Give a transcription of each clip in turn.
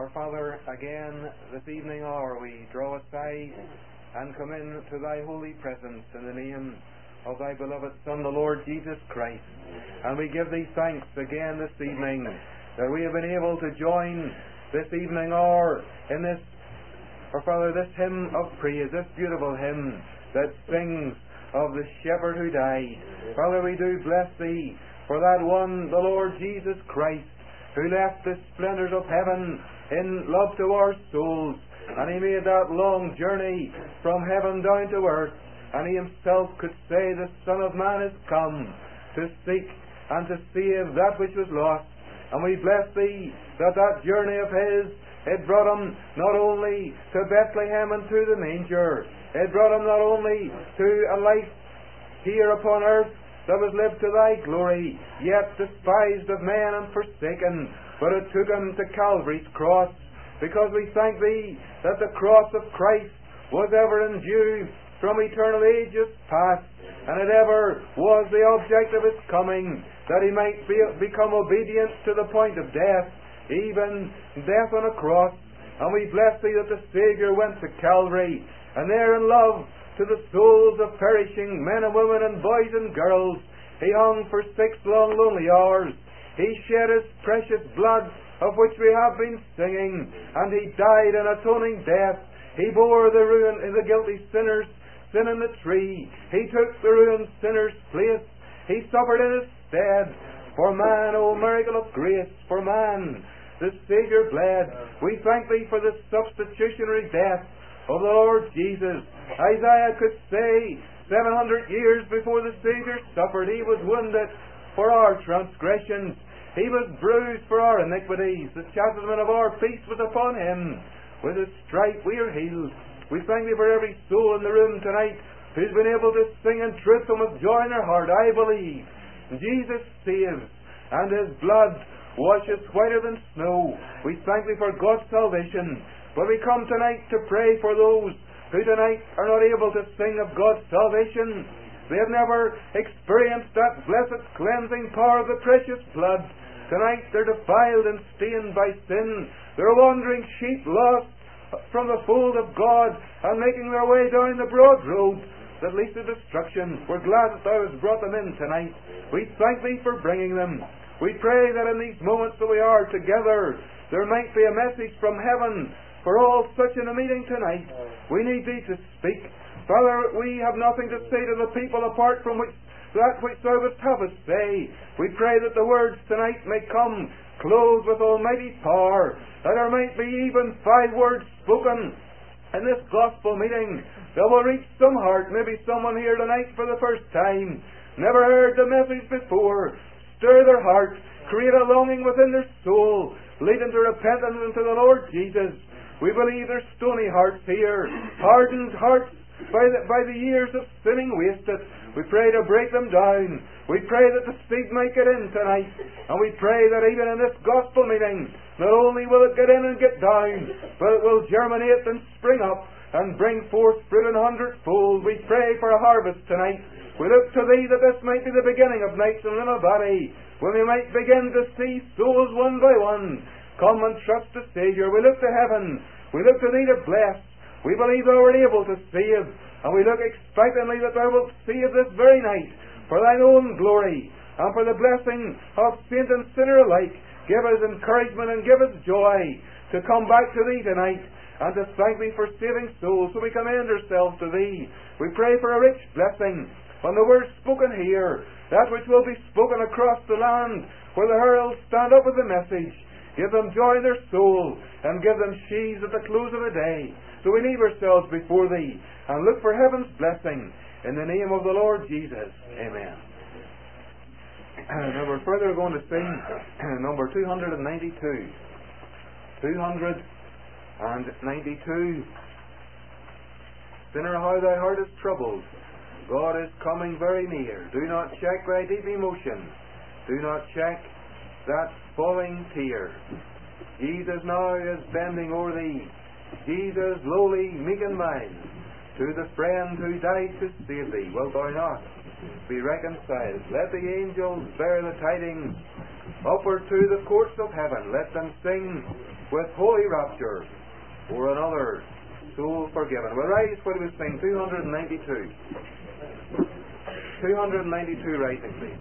Our Father, again this evening hour we draw aside and come into Thy holy presence in the name of Thy beloved Son, the Lord Jesus Christ. And we give Thee thanks again this evening that we have been able to join this evening hour in this, our Father, this hymn of praise, this beautiful hymn that sings of the Shepherd who died. Father, we do bless Thee for that one, the Lord Jesus Christ, who left the splendours of heaven in love to our souls, and He made that long journey from heaven down to earth, and He Himself could say, the Son of Man is come to seek and to save that which was lost. And we bless Thee that that journey of His, it brought Him not only to Bethlehem and to the manger, it brought Him not only to a life here upon earth that was lived to Thy glory, yet despised of men and forsaken, but it took Him to Calvary's cross, because we thank Thee that the cross of Christ was ever in view from eternal ages past, and it ever was the object of His coming, that He might become obedient to the point of death, even death on a cross. And we bless Thee that the Saviour went to Calvary, and there in love to the souls of perishing men and women and boys and girls, He hung for 6 long lonely hours. He shed His precious blood, of which we have been singing, and He died an atoning death. He bore the guilty sinner's sin in the tree. He took the ruined sinner's place. He suffered in His stead. For man, O miracle of grace, for man the Saviour bled. We thank Thee for the substitutionary death of the Lord Jesus. Isaiah could say 700 years before the Saviour suffered, He was wounded for our transgressions, He was bruised for our iniquities, the chastisement of our peace was upon Him. With His stripe we are healed. We thank Thee for every soul in the room tonight who's been able to sing in truth and with joy in their heart, I believe Jesus saves, and His blood washes whiter than snow. We thank Thee for God's salvation. But we come tonight to pray for those who tonight are not able to sing of God's salvation. They have never experienced that blessed cleansing power of the precious blood. Tonight they're defiled and stained by sin. They're wandering sheep lost from the fold of God and making their way down the broad road that leads to destruction. We're glad that Thou hast brought them in tonight. We thank Thee for bringing them. We pray that in these moments that we are together, there might be a message from heaven for all such in a meeting tonight. We need Thee to speak. Father, we have nothing to say to the people apart from that which Thou wouldst have us say. We pray that the words tonight may come clothed with almighty power, that there might be even 5 words spoken in this gospel meeting that will reach some heart, maybe someone here tonight for the first time, never heard the message before. Stir their heart, create a longing within their soul, lead them to repentance and to the Lord Jesus. We believe there's stony hearts here, hardened hearts by the years of sinning wasted. We pray to break them down. We pray that the seed might get in tonight, and we pray that even in this gospel meeting, not only will it get in and get down, but it will germinate and spring up and bring forth fruit 100-fold. We pray for a harvest tonight. We look to Thee that this might be the beginning of nights in Little Body, when we might begin to see souls one by one come and trust the Saviour. We look to heaven. We look to Thee to bless. We believe Thou art able to save, and we look expectantly that Thou wilt save this very night for Thine own glory and for the blessing of saint and sinner alike. Give us encouragement and give us joy to come back to Thee tonight and to thank Thee for saving souls. So we commend ourselves to Thee. We pray for a rich blessing on the words spoken here, that which will be spoken across the land where the heralds stand up with the message. Give them joy in their soul, and give them sheaves at the close of the day. So we leave ourselves before Thee, and look for heaven's blessing, in the name of the Lord Jesus. Amen. Now we're further going to sing number 292. 292. Sinner, how thy heart is troubled. God is coming very near. Do not check thy deep emotion. Do not check that falling tear. Jesus now is bending over thee. Jesus, lowly, meek and mild, to the friend who died to save thee. Wilt thou not be reconciled? Let the angels bear the tidings Upward to the courts of heaven, let them sing with holy rapture for another soul forgiven. We'll rise while we sing 292. 292 rising, please.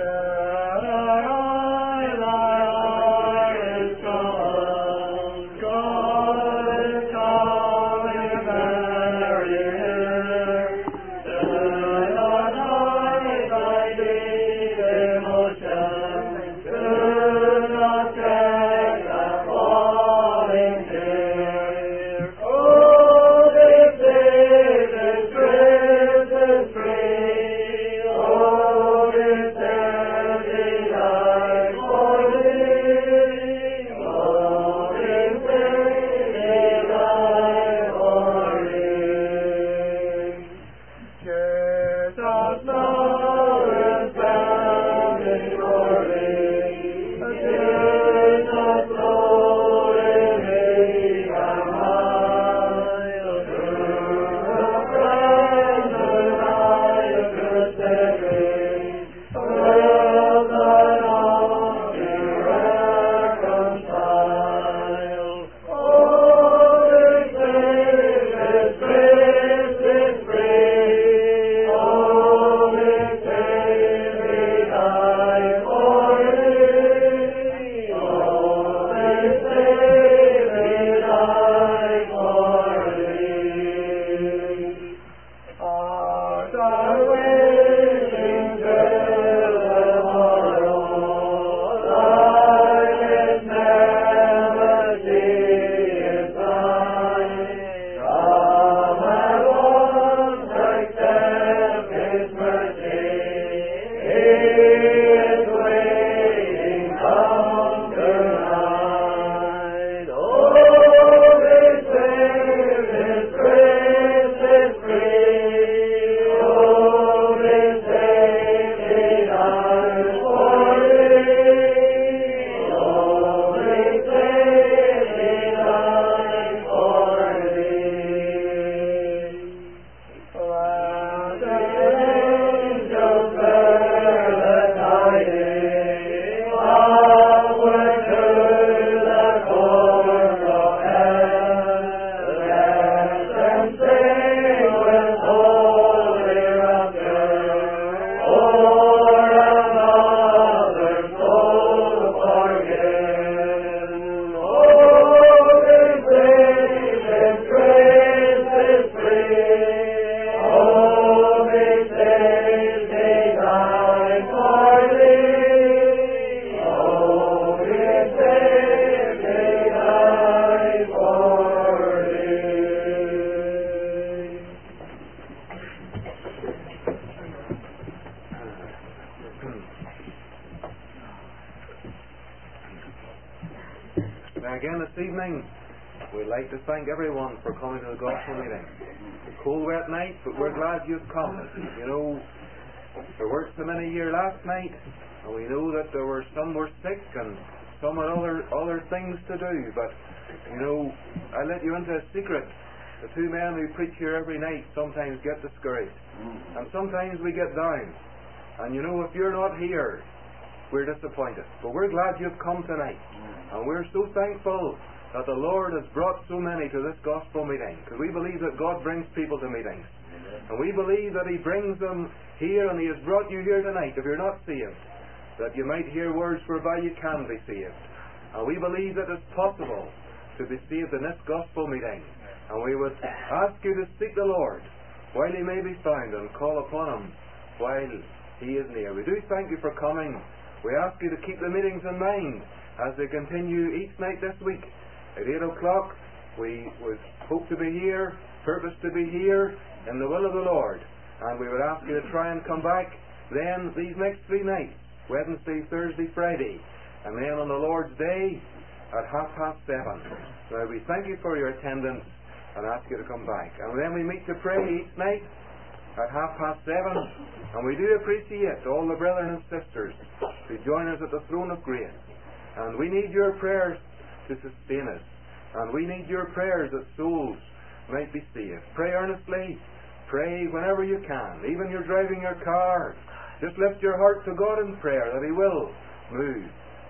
Again this evening, we'd like to thank everyone for coming to the gospel meeting. Cold, wet night, but we're glad you've come. You know, there weren't so many here last night, and we know that there were some were sick and some had other things to do. But you know, I let you into a secret. The two men who preach here every night sometimes get discouraged, and sometimes we get down. And you know, if you're not here, we're disappointed. But we're glad you've come tonight. And we're so thankful that the Lord has brought so many to this gospel meeting. Because we believe that God brings people to meetings. And we believe that He brings them here, and He has brought you here tonight, if you're not saved, that you might hear words whereby you can be saved. And we believe that it's possible to be saved in this gospel meeting. And we would ask you to seek the Lord while He may be found, and call upon Him while He is near. We do thank you for coming. We ask you to keep the meetings in mind as they continue each night this week. At 8 o'clock, we would hope to be here, purpose to be here, in the will of the Lord. And we would ask you to try and come back then these next 3 nights, Wednesday, Thursday, Friday, and then on the Lord's Day at 7:30. Now we thank you for your attendance and ask you to come back. And then we meet to pray each night at 7:30, and we do appreciate all the brethren and sisters who join us at the throne of grace. And we need your prayers to sustain us, and we need your prayers that souls might be saved. Pray earnestly, pray whenever you can. Even you're driving your car, just lift your heart to God in prayer that He will move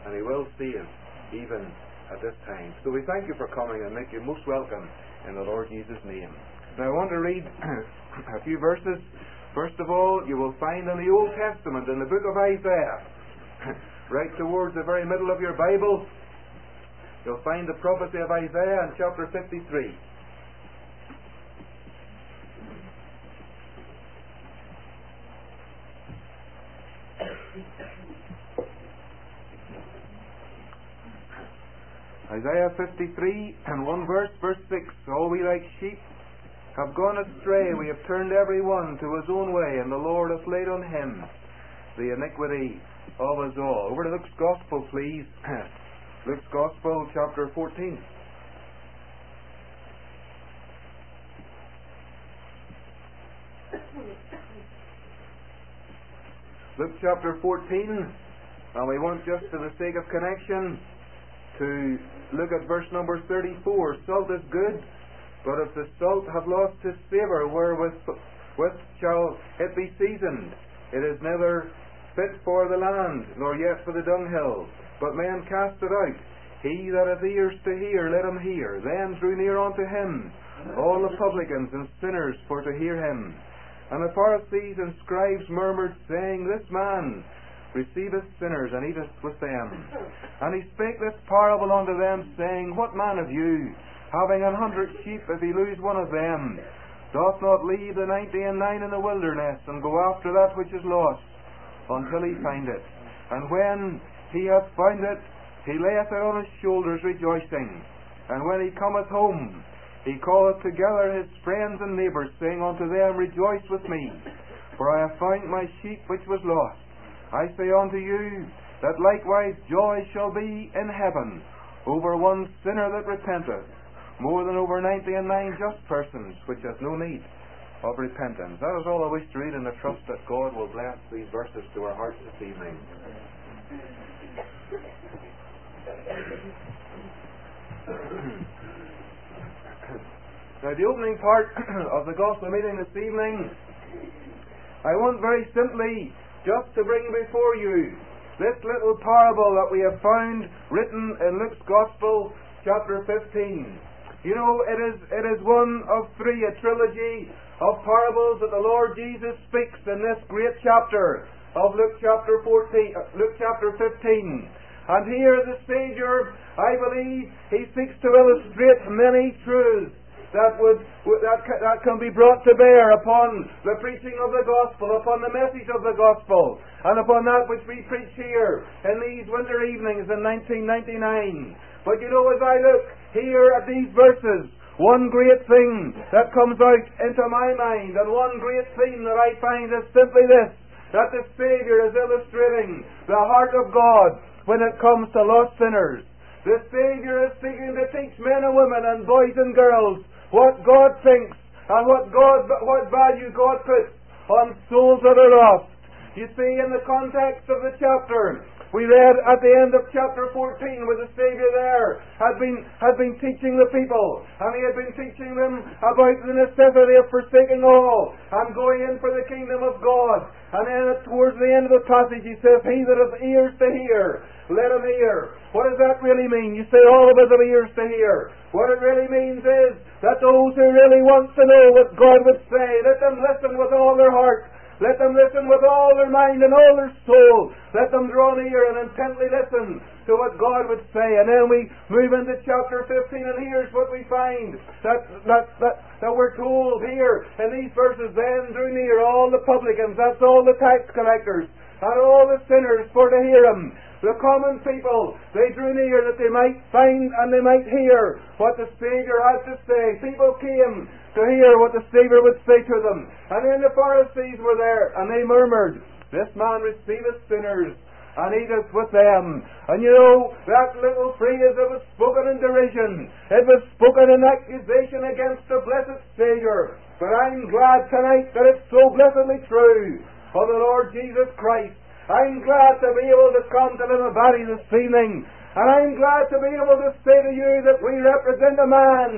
and He will save even at this time. So we thank you for coming and make you most welcome in the Lord Jesus' name. Now I want to read a few verses. First of all, you will find in the Old Testament, in the book of Isaiah, right towards the very middle of your Bible, you'll find the prophecy of Isaiah in chapter 53. Isaiah 53 and one verse, verse 6. All we like sheep have gone astray, we have turned every one to his own way, and the Lord hath laid on him the iniquity of us all. Over to Luke's Gospel, please. Luke's Gospel, chapter 14. Luke chapter 14, and we want, just for the sake of connection, to look at verse number 34. Salt is good, but if the salt have lost his savour, wherewith shall it be seasoned? It is neither fit for the land, nor yet for the dunghill, but men cast it out. He that hath ears to hear, let him hear. Then drew near unto him all the publicans and sinners for to hear him. And the Pharisees and scribes murmured, saying, This man receiveth sinners, and eateth with them. And he spake this parable unto them, saying, What man of you, having 100 sheep, if he lose one of them, doth not leave the 99 in the wilderness, and go after that which is lost, until he find it? And when he hath found it, he layeth it on his shoulders, rejoicing. And when he cometh home, he calleth together his friends and neighbours, saying unto them, Rejoice with me, for I have found my sheep which was lost. I say unto you, that likewise joy shall be in heaven over one sinner that repenteth, more than over 99 just persons, which hath no need of repentance. That is all I wish to read, and I trust that God will bless these verses to our hearts this evening. Now, the opening part of the Gospel meeting this evening, I want very simply just to bring before you this little parable that we have found written in Luke's Gospel, chapter 15. You know, it is one of three, a trilogy of parables that the Lord Jesus speaks in this great chapter of Luke chapter 15. And here the Saviour, I believe, He seeks to illustrate many truths that can be brought to bear upon the preaching of the Gospel, upon the message of the Gospel, and upon that which we preach here in these winter evenings in 1999. But you know, as I look here at these verses, one great thing that comes out into my mind, and one great theme that I find, is simply this: that the Saviour is illustrating the heart of God when it comes to lost sinners. The Saviour is seeking to teach men and women and boys and girls what God thinks and what value God puts on souls that are lost. You see, in the context of the chapter, we read at the end of chapter 14 where the Saviour there had been teaching the people, and He had been teaching them about the necessity of forsaking all and going in for the kingdom of God. And then towards the end of the passage He says, He that hath ears to hear, let him hear. What does that really mean? You say, all of us have ears to hear. What it really means is that those who really want to know what God would say, let them listen with all their heart. Let them listen with all their mind and all their soul. Let them draw near and intently listen to what God would say. And then we move into chapter 15, and here's what we find. That we're told here in these verses, then drew near all the publicans, that's all the tax collectors, and all the sinners for to hear Him. The common people, they drew near that they might find and they might hear what the Saviour had to say. People came to hear what the Saviour would say to them. And then the Pharisees were there, and they murmured, This man receiveth sinners, and eateth with them. And you know, that little phrase, it was spoken in derision. It was spoken in accusation against the blessed Saviour. But I'm glad tonight that it's so blessedly true of the Lord Jesus Christ. I'm glad to be able to come to Little Valley this evening, and I'm glad to be able to say to you that we represent a man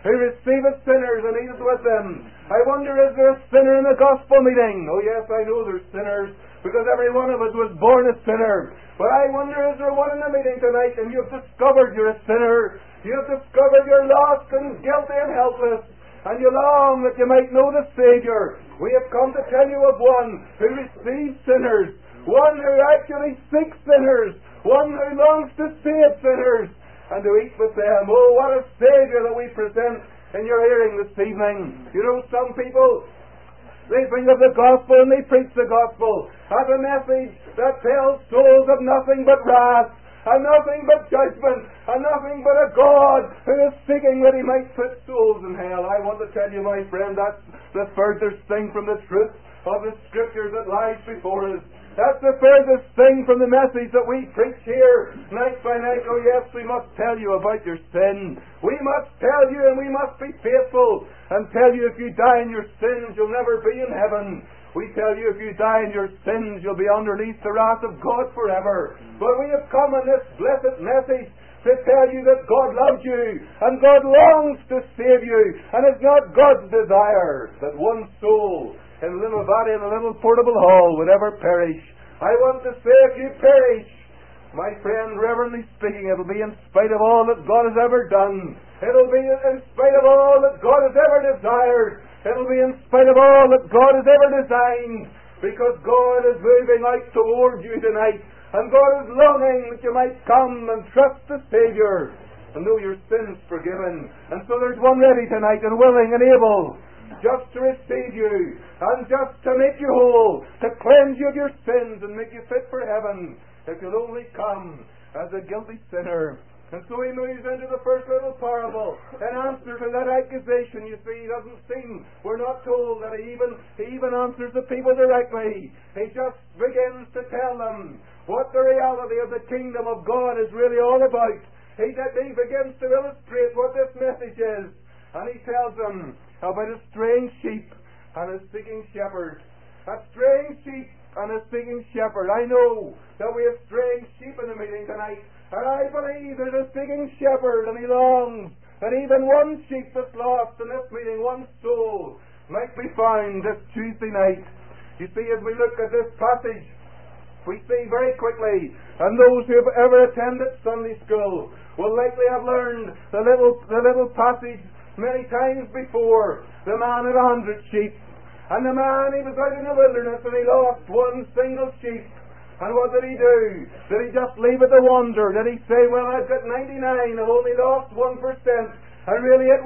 who receiveth sinners and eateth with them. I wonder, is there a sinner in the gospel meeting? Oh yes, I know there's sinners, because every one of us was born a sinner. But I wonder, is there one in the meeting tonight and you've discovered you're a sinner? You've discovered you're lost and guilty and helpless, and you long that you might know the Saviour. We have come to tell you of one who receives sinners, one who actually seeks sinners, one who longs to save sinners and to eat with them. Oh, what a Saviour that we present in your hearing this evening. You know, some people, they think of the gospel and they preach the gospel as a message that tells souls of nothing but wrath, and nothing but judgment, and nothing but a God who is seeking that He might put souls in hell. I want to tell you, my friend, that's the furthest thing from the truth of the Scriptures that lies before us. That's the furthest thing from the message that we preach here night by night. Oh yes, we must tell you about your sin. We must tell you, and we must be faithful and tell you if you die in your sins, you'll never be in heaven. We tell you if you die in your sins, you'll be underneath the wrath of God forever. But we have come in this blessed message to tell you that God loves you, and God longs to save you, and it's not God's desire that one soul in a little body in a little portable hall would ever perish. I want to say, if you perish, my friend, reverently speaking, it'll be in spite of all that God has ever done. It'll be in spite of all that God has ever desired. It'll be in spite of all that God has ever designed, because God is moving out towards you tonight, and God is longing that you might come and trust the Saviour and know your sins forgiven. And so there's one ready tonight and willing and able just to receive you and just to make you whole, to cleanse you of your sins and make you fit for heaven, if you'll only come as a guilty sinner. And so he moves into the first little parable in answer to that accusation. You see, he doesn't seem, we're not told that he even answers the people directly. He just begins to tell them what the reality of the kingdom of God is really all about. He begins to illustrate what this message is. And he tells them about a strange sheep and a seeking shepherd. A strange sheep and a seeking shepherd. I know that we have strange sheep in the meeting tonight, and I believe there's a seeking shepherd, and he longs that even one sheep that's lost in this meeting, one soul, might be found this Tuesday night. You see, as we look at this passage, we see very quickly, and those who have ever attended Sunday school will likely have learned the little passage many times before. The man had 100 sheep, and the man, he was out in the wilderness and he lost one single sheep. And what did he do? Did he just leave it to wander? Did he say, well, I've got 99, I've only lost 1%, and really it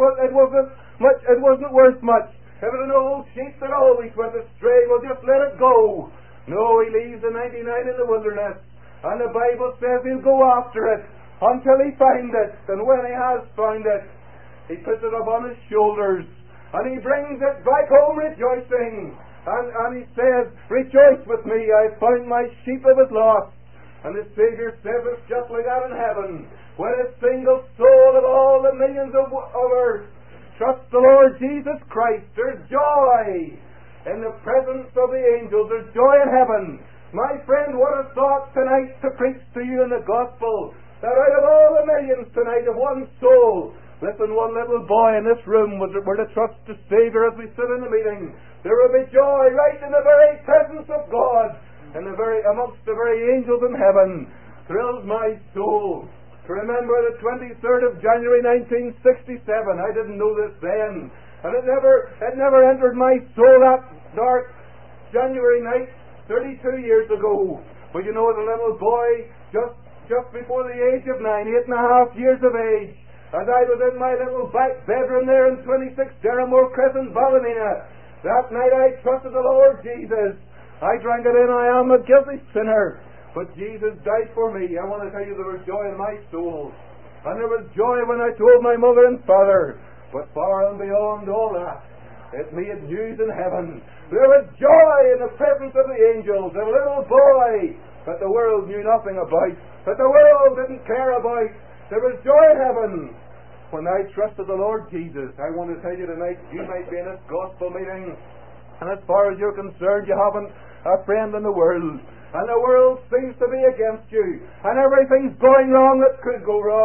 wasn't worth much. If it's an old sheep that always went astray, well, just let it go. No, he leaves the 99 in the wilderness, and the Bible says he'll go after it until he finds it, and when he has found it, he puts it upon his shoulders, and he brings it back home rejoicing. And he says, rejoice with me, I found my sheep that was lost. And the Saviour says it's just like that in heaven. When a single soul of all the millions of earth trusts the Lord Jesus Christ, there's joy in the presence of the angels. There's joy in heaven. My friend, what a thought tonight to preach to you in the gospel, that out of all the millions tonight of one soul, listen, one little boy in this room were to trust the Saviour as we sit in the meeting. There will be joy right in the very presence of God, and amongst the very angels in heaven. Thrills my soul to remember the 23rd of January 1967. I didn't know this then, and it never entered my soul that dark January night 32 years ago. But you know, as a little boy, just before the age of 9, 8.5 years of age, as I was in my little back bedroom there in 26 Derrimore Crescent, Ballymena, that night I trusted the Lord Jesus. I drank it in. I am a guilty sinner, but Jesus died for me. I want to tell you, there was joy in my soul, and there was joy when I told my mother and father. But far and beyond all that, it made news in heaven. There was joy in the presence of the angels. A little boy that the world knew nothing about, that the world didn't care about. There was joy in heaven when I trusted the Lord Jesus. I want to tell you tonight, you might be in this gospel meeting, and as far as you're concerned, you haven't a friend in the world, and the world seems to be against you, and everything's going wrong that could go wrong.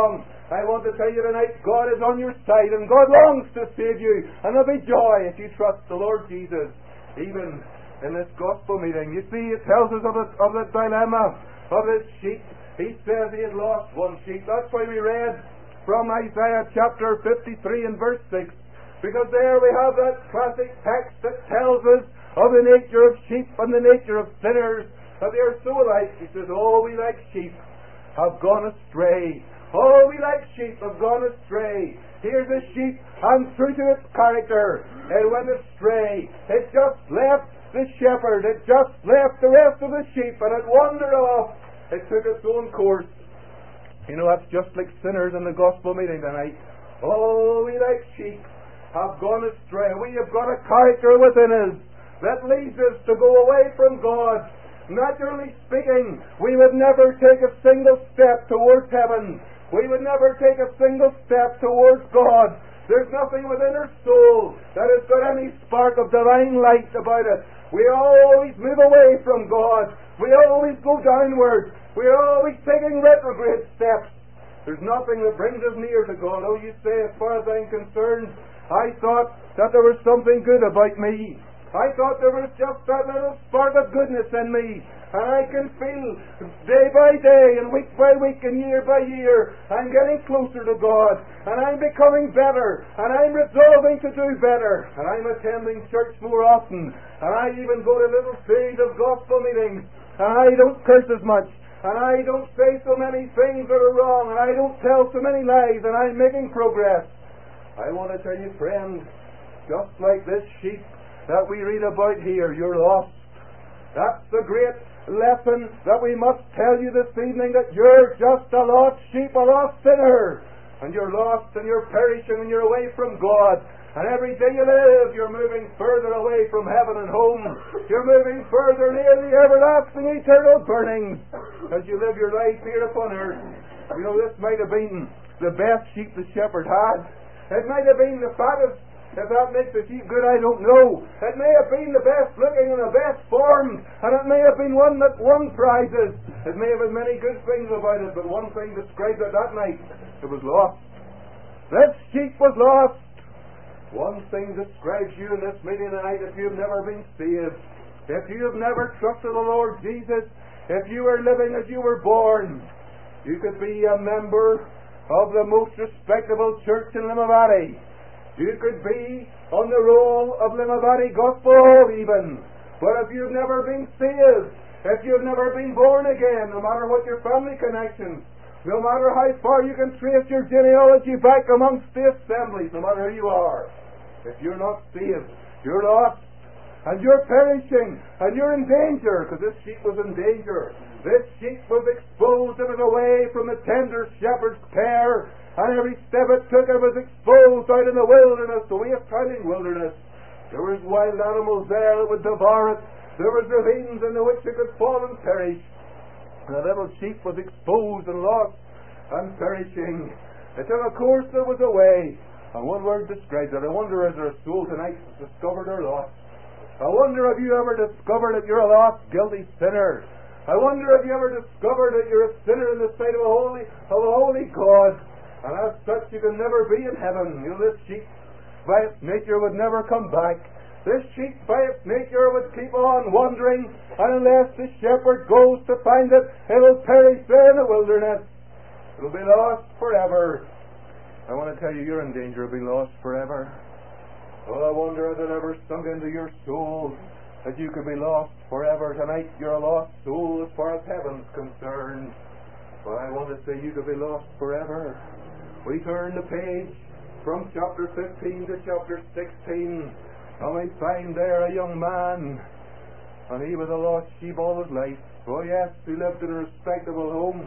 I want to tell you tonight, God is on your side, and God longs to save you, and there'll be joy if you trust the Lord Jesus. Even in this gospel meeting, you see, it tells us of the dilemma of this sheep. He says he had lost one sheep. That's why we read from Isaiah chapter 53 and verse 6, because there we have that classic text that tells us of the nature of sheep and the nature of sinners, that they are so alike. He says, "Oh, we like sheep have gone astray. Oh, we like sheep have gone astray." Here's a sheep, and true to its character, it went astray. It just left the shepherd. It just left the rest of the sheep, and it wandered off. It took its own course. You know, that's just like sinners in the gospel meeting tonight. Oh, we like sheep have gone astray. We have got a character within us that leads us to go away from God. Naturally speaking, we would never take a single step towards heaven. We would never take a single step towards God. There's nothing within our soul that has got any spark of divine light about it. We always move away from God. We always go downward. We're always taking retrograde steps. There's nothing that brings us near to God. Oh, you say, as far as I'm concerned, I thought that there was something good about me. I thought there was just that little spark of goodness in me. And I can feel day by day and week by week and year by year, I'm getting closer to God. And I'm becoming better. And I'm resolving to do better. And I'm attending church more often. And I even go to little series of gospel meetings. And I don't curse as much. And I don't say so many things that are wrong. And I don't tell so many lies. And I'm making progress. I want to tell you, friend, just like this sheep that we read about here, you're lost. That's the great lesson that we must tell you this evening, that you're just a lost sheep, a lost sinner. And you're lost and you're perishing and you're away from God. And every day you live, you're moving further away from heaven and home. You're moving further near the everlasting eternal burnings as you live your life here upon earth. You know, this might have been the best sheep the shepherd had. It might have been the fattest. If that makes the sheep good, I don't know. It may have been the best looking and the best formed, and it may have been one that won prizes. It may have been many good things about it, but one thing described it that night: it was lost. This sheep was lost. One thing describes you in this meeting tonight: if you've never been saved, if you have never trusted the Lord Jesus, if you are living as you were born, you could be a member of the most respectable church in Limavady. You could be on the roll of Limavady Gospel Hall even. But if you've never been saved, if you've never been born again, no matter what your family connections, no matter how far you can trace your genealogy back amongst the assemblies, no matter who you are, if you're not saved, you're lost. And you're perishing. And you're in danger, because this sheep was in danger. This sheep was exposed. It was away from the tender shepherd's care. And every step it took, it was exposed out in the wilderness, the waste-howling wilderness. There was wild animals there that would devour it. There was ravines in which it could fall and perish. And the little sheep was exposed and lost and perishing. It took a course that was away. And one word describes it. I wonder, is there a soul tonight that's discovered or lost? I wonder, have you ever discovered that you're a lost, guilty sinner? I wonder, have you ever discovered that you're a sinner in the sight of a holy God? And as such, you can never be in heaven. You know, this sheep, by its nature, would never come back. This sheep, by its nature, would keep on wandering, and unless the shepherd goes to find it, it will perish there in the wilderness. It will be lost forever. I want to tell you, you're in danger of being lost forever. Oh, I wonder, has it ever sunk into your soul that you could be lost forever? Tonight, you're a lost soul as far as heaven's concerned. But I want to say you could be lost forever. We turn the page from chapter 15 to chapter 16, and we find there a young man, and he was a lost sheep all his life. Oh yes, he lived in a respectable home.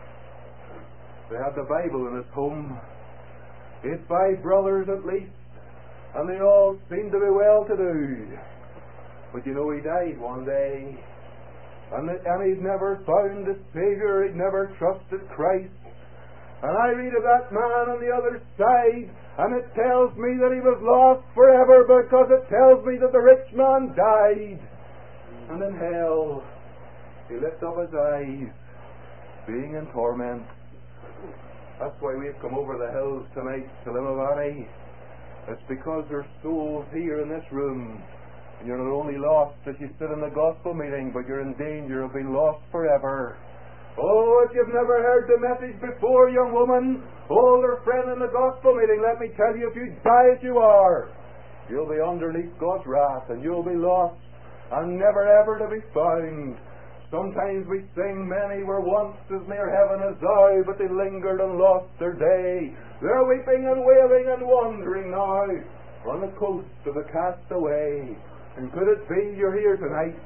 They had the Bible in his home. He had 5 brothers at least, and they all seemed to be well-to-do. But you know, he died one day, and he'd never found a Saviour. He'd never trusted Christ. And I read of that man on the other side, and it tells me that he was lost forever, because it tells me that the rich man died. And in hell, he lifted up his eyes, being in torment. That's why we've come over the hills tonight to Limavady. It's because there's souls here in this room. And you're not only lost as you sit in the gospel meeting, but you're in danger of being lost forever. Oh, if you've never heard the message before, young woman, older friend in the gospel meeting, let me tell you, if you die as you are, you'll be underneath God's wrath, and you'll be lost, and never ever to be found. Sometimes we sing, many were once as near heaven as thou, but they lingered and lost their day. They're weeping and wailing and wandering now on the coast of the castaway. And could it be you're here tonight,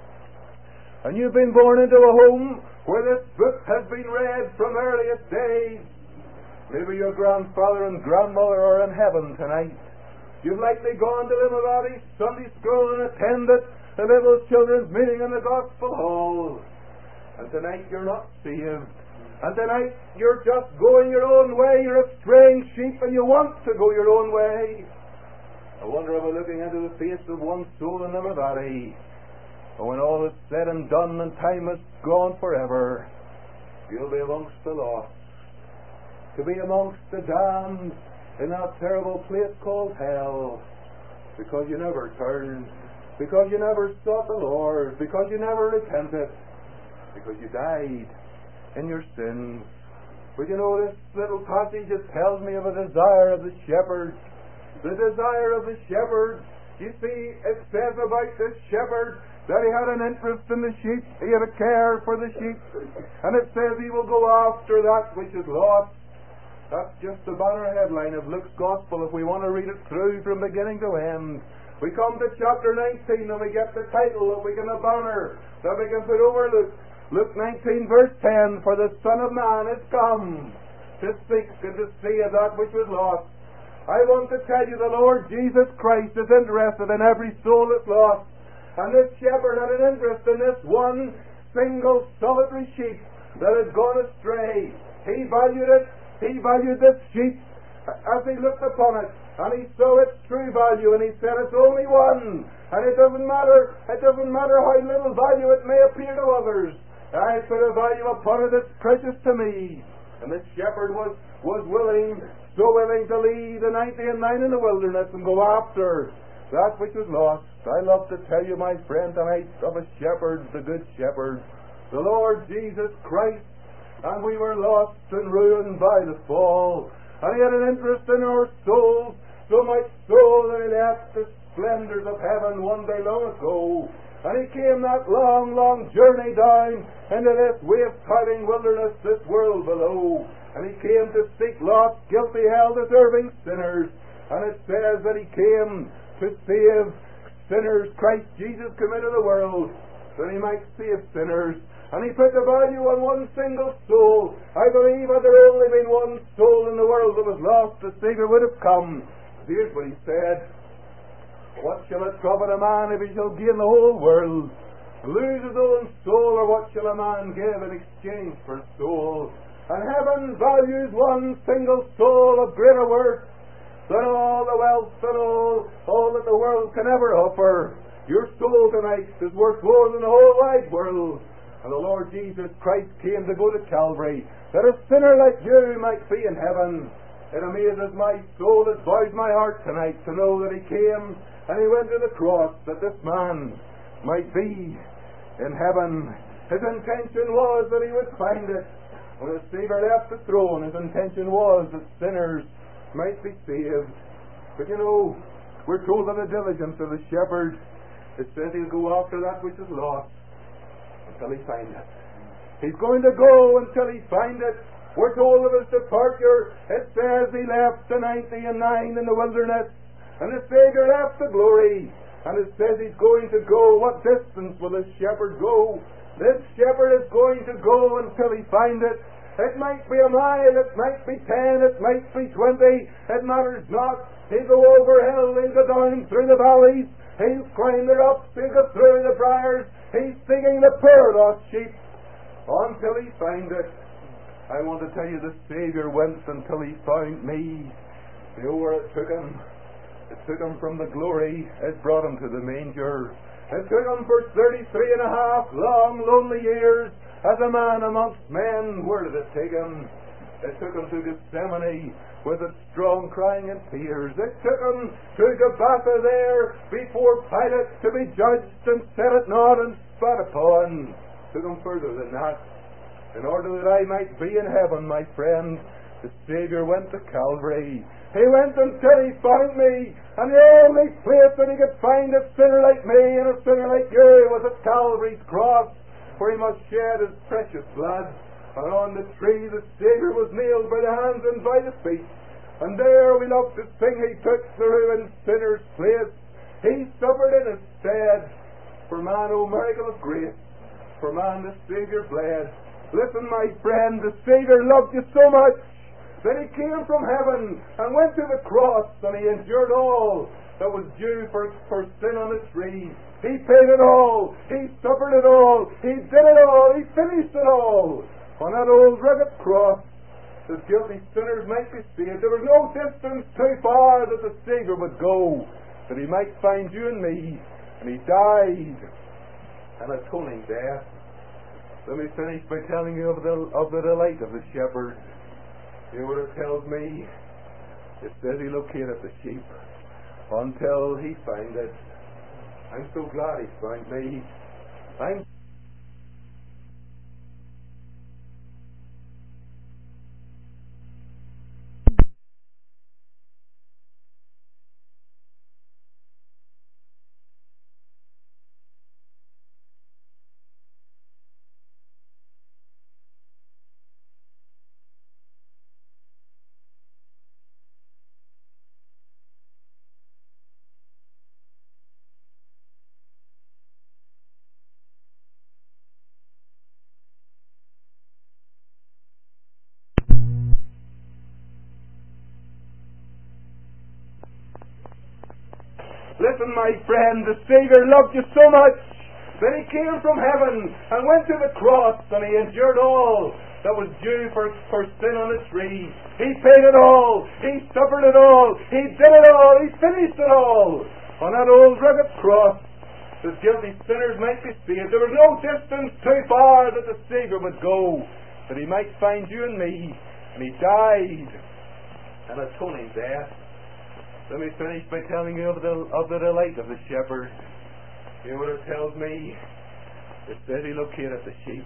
and you've been born into a home where this book has been read from earliest days? Maybe your grandfather and grandmother are in heaven tonight. You've likely gone to Limavady Sunday school and attended the little children's meeting in the gospel hall. And tonight you're not saved. And tonight you're just going your own way. You're a straying sheep and you want to go your own way. I wonder if I'm looking into the face of one soul in Limavady. And when all is said and done and time is gone forever, you'll be amongst the lost. To be amongst the damned in that terrible place called hell. Because you never turned. Because you never sought the Lord. Because you never repented. Because you died in your sins. But you know, this little passage, it tells me of a desire of the shepherd. The desire of the shepherd. You see, it says about this shepherd that he had an interest in the sheep. He had a care for the sheep. And it says he will go after that which is lost. That's just the banner headline of Luke's Gospel if we want to read it through from beginning to end. We come to chapter 19 and we get the title that we can, a banner that we can put over Luke. Luke 19 verse 10, for the Son of Man is come to seek and to save that which was lost. I want to tell you the Lord Jesus Christ is interested in every soul that's lost. And this shepherd had an interest in this one single solitary sheep that had gone astray. He valued it. He valued this sheep as he looked upon it, and he saw its true value, and he said, it's only one, and it doesn't matter how little value it may appear to others. I put a value upon it that's precious to me. And this shepherd was willing, so willing to leave the 99 in the wilderness and go after that which was lost. I love to tell you, my friend, tonight of a shepherd, the good shepherd, the Lord Jesus Christ. And we were lost and ruined by the fall. And he had an interest in our souls, so much so that he left the splendors of heaven one day long ago. And he came that long, long journey down into this wave-cutting wilderness, this world below. And he came to seek lost, guilty, hell-deserving sinners. And it says that he came to save sinners. Christ Jesus came into the world that he might save sinners. And he put the value on one single soul. I believe had there only been one soul in the world that was lost, the Saviour would have come. Here's what he said. What shall it profit a man if he shall gain the whole world, lose his own soul, or what shall a man give in exchange for soul? And heaven values one single soul of greater worth than all the wealth and all that the world can ever offer. Your soul tonight is worth more than the whole wide world. And the Lord Jesus Christ came to go to Calvary, that a sinner like you might be in heaven. It amazes my soul, it bows my heart tonight to know that he came and he went to the cross that this man might be in heaven. His intention was that he would find it. When the Saviour left the throne, his intention was that sinners might be saved. But you know, we're told of the diligence of the shepherd. It says he'll go after that which is lost until he find it. He's going to go until he find it. We're told of his departure. It says he left the 99 in the wilderness, and the Saviour left the glory. And it says he's going to go. What distance will this shepherd go? This shepherd is going to go until he find it. It might be a mile, it might be 10, it might be 20. It matters not. He'll go over hill, he'll go down through the valleys, he'll climb the rocks, he'll go through the briars. He's seeking the poor lost sheep until he find it. I want to tell you, the Saviour went until he found me. You know where it took him? It took him from the glory. It brought him to the manger. It took him for 33 and a half long, lonely years as a man amongst men. Where did it take him? They took him to Gethsemane with its strong crying and tears. They took him to Gabbatha there before Pilate to be judged and set at naught and spat upon. Took him further than that. In order that I might be in heaven, my friend, the Saviour went to Calvary. He went until he found me, and the only place that he could find a sinner like me and a sinner like you was at Calvary's cross, where he must shed his precious blood. And on the tree the Saviour was nailed by the hands and by the feet. And there we love to sing, he took the ruined sinner's place. He suffered in his stead. For man, O miracle of grace, for man the Saviour bled. Listen, my friend, the Saviour loved you so much that he came from heaven and went to the cross, and he endured all that was due for sin on the tree. He paid it all. He suffered it all. He did it all. He finished it all. On that old rugged cross, that guilty sinners might be saved. There was no distance too far that the Saviour would go, that he might find you and me. And he died an atoning death. Let me finish by telling you of the delight of the shepherd. You know what it tells me? It says he located the sheep until he found it. I'm so glad he found me. Listen, my friend, the Saviour loved you so much that he came from heaven and went to the cross, and he endured all that was due for sin on the tree. He paid it all. He suffered it all. He did it all. He finished it all. On that old rugged cross, that guilty sinners might be saved. There was no distance too far that the Saviour would go, that he might find you and me. And he died an atoning death. Let me finish by telling you of the delight of the shepherd. You know what it tells me? It says he located the sheep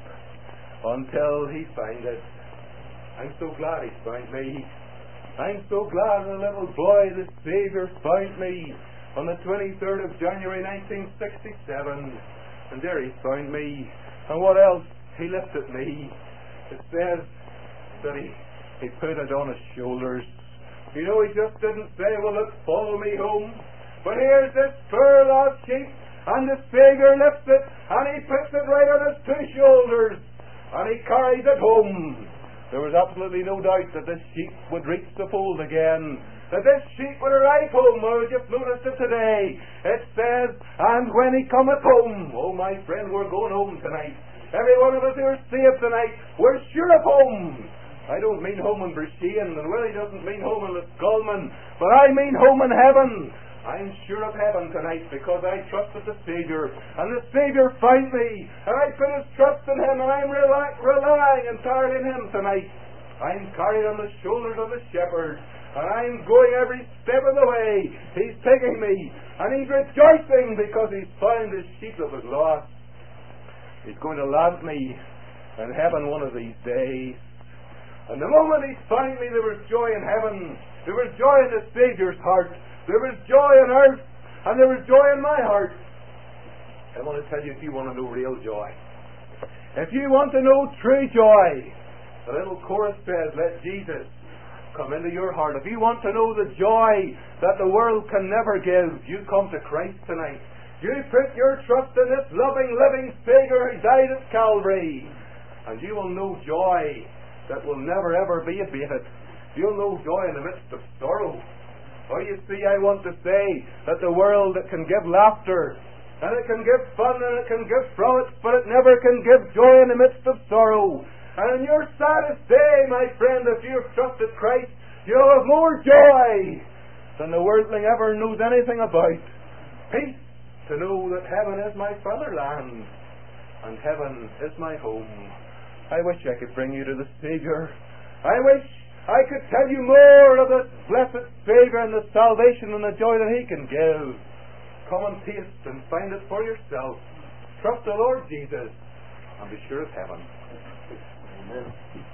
until he found it. I'm so glad he found me. I'm so glad the little boy, the Saviour, found me on the 23rd of January 1967. And there he found me. And what else? He lifted me. It says that he put it on his shoulders. You know, he just didn't say, well, look, follow me home. But here's this poor lost sheep, and the Saviour lifts it, and he puts it right on his two shoulders, and he carries it home. There was absolutely no doubt that this sheep would reach the fold again, that this sheep would arrive home. I just noticed it today. It says, and when he cometh home, oh, my friend, we're going home tonight. Every one of us who are saved tonight, we're sure of home. I don't mean home in Brishean, and Willie doesn't mean home in Liscolman, but I mean home in heaven. I'm sure of heaven tonight because I trusted the Saviour, and the Saviour found me, and I put his trust in him, and I'm relying entirely on him tonight. I'm carried on the shoulders of the shepherd, and I'm going every step of the way. He's taking me, and he's rejoicing because he's found his sheep that was lost. He's going to land me in heaven one of these days. And the moment he found me, there was joy in heaven. There was joy in the Saviour's heart. There was joy on earth. And there was joy in my heart. I want to tell you, if you want to know real joy, if you want to know true joy, the little chorus says, let Jesus come into your heart. If you want to know the joy that the world can never give, you come to Christ tonight. You put your trust in this loving, living Saviour who died at Calvary, and you will know joy that will never ever be abated. You'll know joy in the midst of sorrow. Oh, you see, I want to say that the world that can give laughter, and it can give fun, and it can give frolics, but it never can give joy in the midst of sorrow. And in your saddest day, my friend, if you've trusted Christ, you'll have more joy than the worldling ever knows anything about. Peace to know that heaven is my fatherland, and heaven is my home. I wish I could bring you to the Saviour. I wish I could tell you more of the blessed Saviour and the salvation and the joy that He can give. Come and taste and find it for yourself. Trust the Lord Jesus and be sure of heaven. Amen.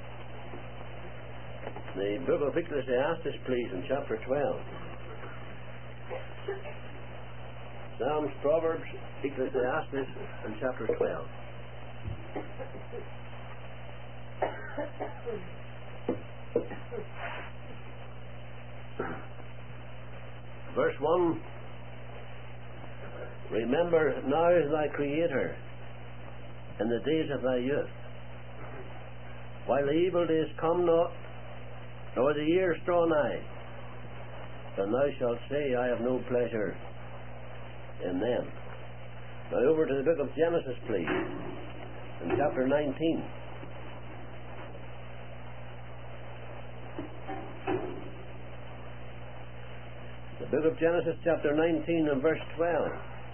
The book of Ecclesiastes, please, in chapter 12. Psalms, Proverbs, Ecclesiastes, and chapter 12. Verse 1. Remember now thy Creator in the days of thy youth, while the evil days come not, nor the years draw nigh, then thou shalt say, I have no pleasure in them. Now over to the book of Genesis, please, in chapter 19. The book of Genesis, chapter 19, and verse 12.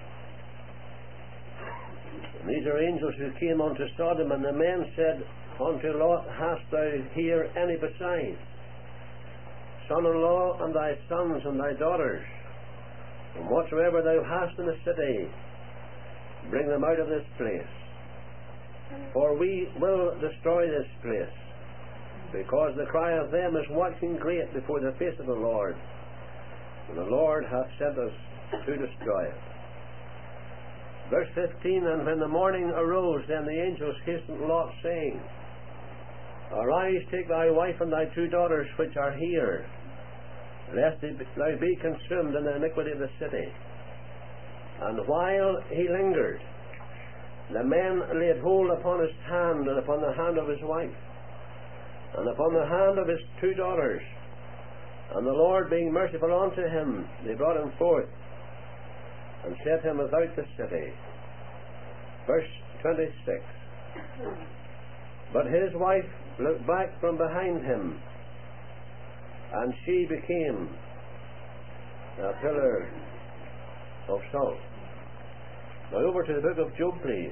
And these are angels who came unto Sodom, and the men said unto Lot, Hast thou here any besides, son-in-law, and thy sons, and thy daughters? And whatsoever thou hast in the city, bring them out of this place. For we will destroy this place, because the cry of them is waxing great before the face of the Lord, and the Lord hath sent us to destroy it. Verse 15, And when the morning arose, then the angels hastened Lot, saying, Arise, take thy wife and thy 2 daughters which are here, lest thou be consumed in the iniquity of the city. And while he lingered, the men laid hold upon his hand, and upon the hand of his wife, and upon the hand of his 2 daughters. And the Lord, being merciful unto him, they brought him forth, and set him without the city. Verse 26. But his wife looked back from behind him, and she became a pillar of salt. Now over to the book of Job, please,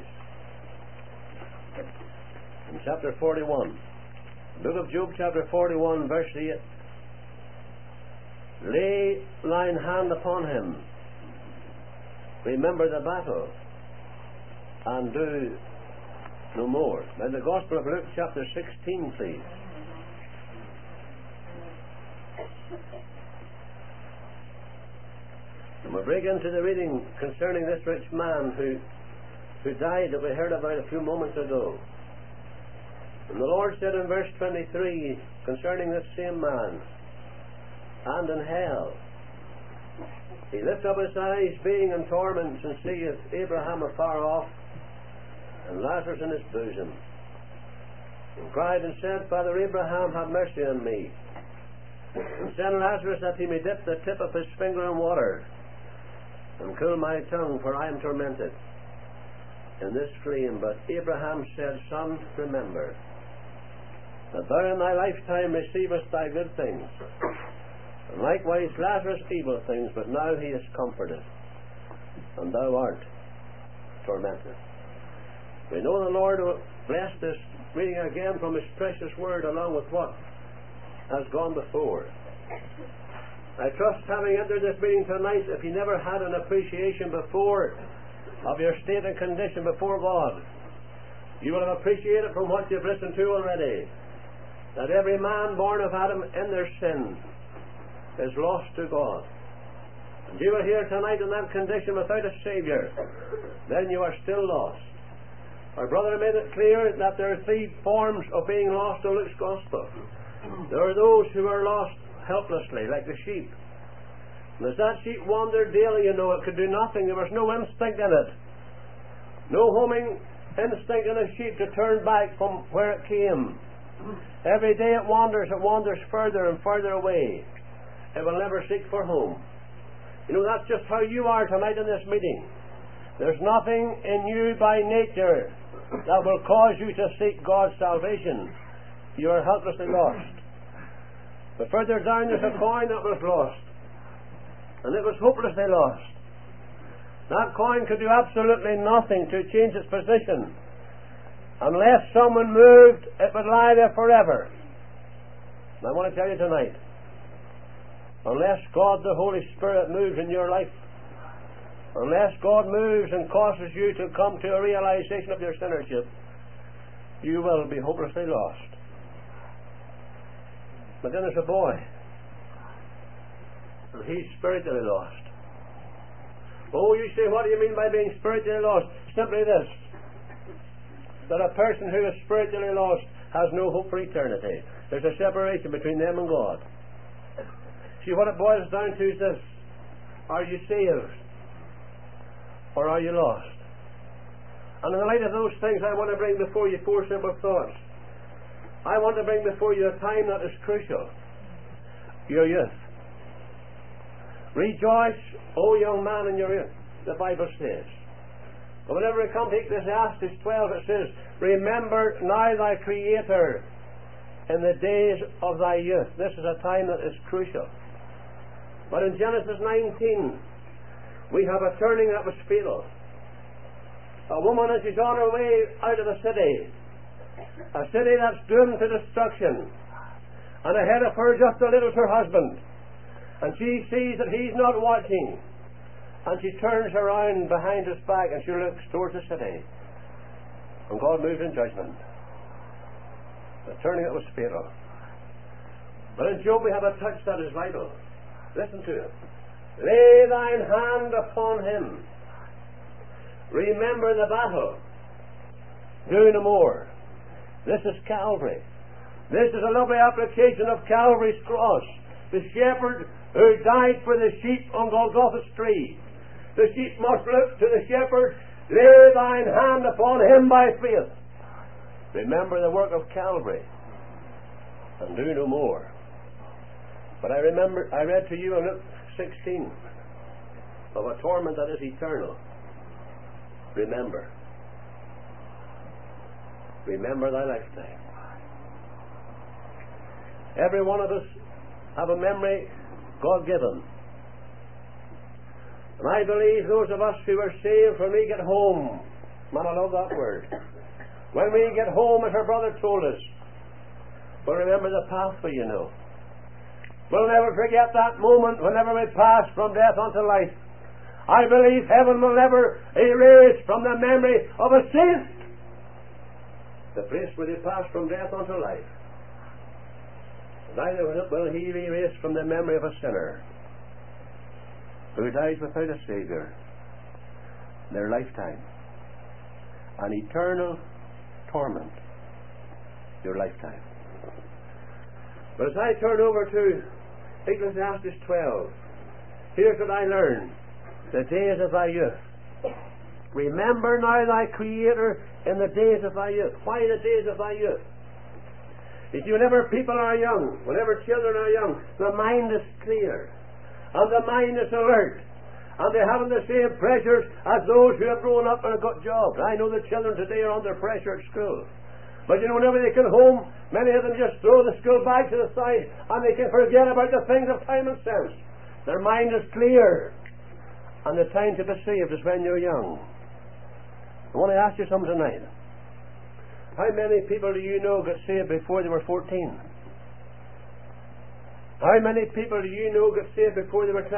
in chapter 41. The book of Job, chapter 41, verse 8. Lay thine hand upon him, remember the battle, and do no more. Now the Gospel of Luke, chapter 16, please. And we'll break into the reading concerning this rich man who died, that we heard about a few moments ago. And the Lord said in verse 23 concerning this same man, and in hell he lifted up his eyes, being in torments, and seeth Abraham afar off, and Lazarus in his bosom, and cried and said, Father Abraham, have mercy on me, and send Lazarus that he may dip the tip of his finger in water, and cool my tongue, for I am tormented in this flame. But Abraham said, Son, remember that thou in thy lifetime receivest thy good things, and likewise Lazarus evil things, but now he is comforted, and thou art tormented. We know the Lord will bless this reading again from His precious word, along with what has gone before. I trust, having entered this meeting tonight, if you never had an appreciation before of your state and condition before God, you will have appreciated from what you've listened to already, that every man born of Adam in their sin is lost to God. And you are here tonight in that condition without a Saviour, then you are still lost. Our brother made it clear that there are 3 forms of being lost in Luke's Gospel. There are those who are lost helplessly, like the sheep. And as that sheep wandered daily, it could do nothing. There was no instinct in it. No homing instinct in a sheep to turn back from where it came. Every day it wanders further and further away. It will never seek for home. That's just how you are tonight in this meeting. There's nothing in you by nature that will cause you to seek God's salvation. You are helplessly lost. But further down there's a coin that was lost, and it was hopelessly lost. That coin could do absolutely nothing to change its position. Unless someone moved, it would lie there forever. And I want to tell you tonight, unless God the Holy Spirit moves in your life, unless God moves and causes you to come to a realization of your sinnership, you will be hopelessly lost. But then there's a boy, and he's spiritually lost. Oh, you say, what do you mean by being spiritually lost? Simply this, that a person who is spiritually lost has no hope for eternity. There's a separation between them and God. See, what it boils down to is this: are you saved, or are you lost? And in the light of those things, I want to bring before you four simple thoughts. I want to bring before you a time that is crucial: your youth. Rejoice, O young man, in your youth, the Bible says. But whenever we come to Ecclesiastes 12, it says, remember now thy Creator in the days of thy youth. This is a time that is crucial. But in Genesis 19, we have a turning that was fatal. A woman, as she's on her way out of the city, a city that's doomed to destruction, and ahead of her just a little her husband, and she sees that he's not watching, and she turns around behind his back and she looks towards the city, and God moves in judgment. The turning that was fatal. But in Job we have a touch that is vital. Listen to it. Lay thine hand upon him. Remember the battle. Do no more. This is Calvary. This is a lovely application of Calvary's cross. The shepherd who died for the sheep on Golgotha's tree. The sheep must look to the shepherd. Lay thine hand upon him by faith. Remember the work of Calvary, and do no more. But I read to you in Luke 16 of a torment that is eternal. Remember. Remember thy lifetime. Every one of us have a memory God-given. And I believe those of us who are saved, when we get home, man, I love that word. When we get home, as our brother told us, we'll remember the pathway, you know. We'll never forget that moment whenever we pass from death unto life. I believe heaven will never erase from the memory of a saint the place where they pass from death unto life. Neither will he erase from the memory of a sinner who dies without a Saviour their lifetime. An eternal torment, your lifetime. But as I turn over to Ecclesiastes 12, here's what I learned. The days of thy youth. Remember now thy Creator in the days of thy youth. Why the days of thy youth? You see, whenever people are young, whenever children are young, the mind is clear, and the mind is alert, and they haven't the same pressures as those who have grown up and have got jobs. I know the children today are under pressure at school. But you know, whenever they come home, many of them just throw the school bag to the side, and they can forget about the things of time and sense. Their mind is clear, and the time to be saved is when you're young. I want to ask you something tonight. How many people do you know got saved before they were 14? How many people do you know got saved before they were 20?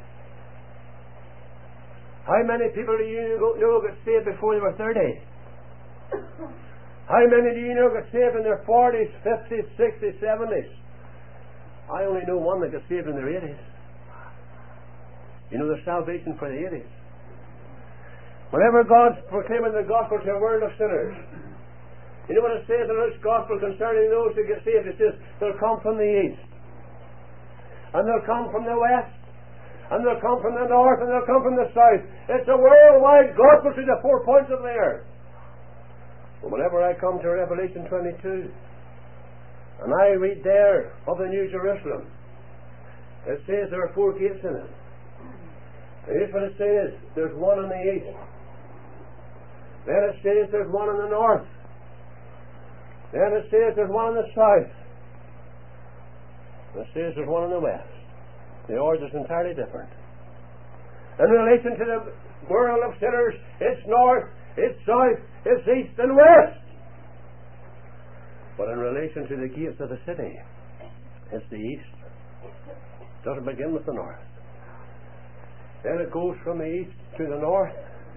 How many people do you know got saved before they were 30? How many do you know got saved in their 40s, 50s, 60s, 70s? I only know one that got saved in their 80s. You know, there's salvation for the 80s. Whenever God's proclaiming the gospel to a world of sinners, you know what it says in Luke's gospel concerning those who get saved? It says they'll come from the east, and they'll come from the west, and they'll come from the north, and they'll come from the south. It's a worldwide gospel to the 4 points of the earth. But whenever I come to Revelation 22, and I read there of the New Jerusalem, it says there are 4 gates in it. And here's what it says: there's one in the east. Then it says there's one in the north. Then it says there's one in the south. And it says there's one in the west. The order is entirely different. In relation to the world of sinners, it's north, it's south, it's east and west. But in relation to the gates of the city, It's the east. It doesn't begin with the north. Then it goes from the east to the north.